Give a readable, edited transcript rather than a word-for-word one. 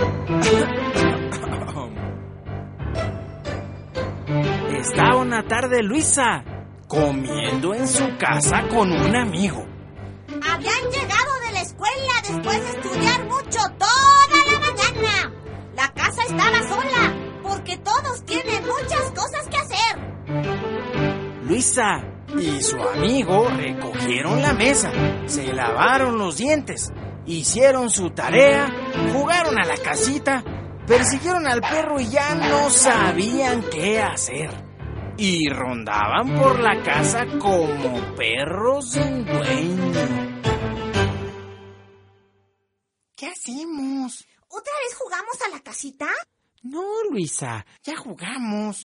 Estaba una tarde Luisa comiendo en su casa con un amigo. Habían llegado de la escuela después de estudiar mucho toda la mañana. La casa estaba sola porque todos tienen muchas cosas que hacer. Luisa y su amigo recogieron la mesa, se lavaron los dientes, hicieron su tarea, jugaron a la casita, persiguieron al perro y ya no sabían qué hacer. Y rondaban por la casa como perros sin dueño. ¿Qué hacemos? ¿Otra vez jugamos a la casita? No, Luisa, ya jugamos.